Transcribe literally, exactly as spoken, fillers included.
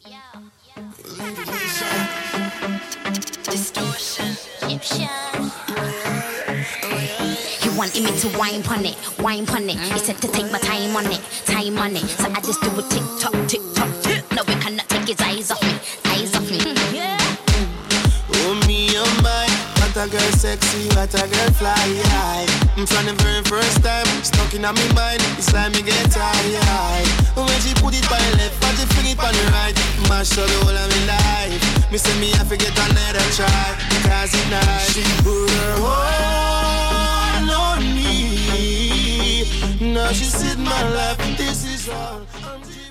Distortion. Egyptian. You wanted me to whine pon it, whine pon it. You said to take my time on it, time on it. So I just do a tick tock, tick tock, tick. No, we cannot take his eyes off me, eyes off me. Yeah. Oh me, oh my, what a girl sexy, what a girl fly high. From the very first time, stuck in my mind, it's like me get tired. When she put it by the left, and she fling it by the right, mash up the whole of my life. Me say me I forget another try, because it's nice. She put her all on me. Now she said my life, this is all.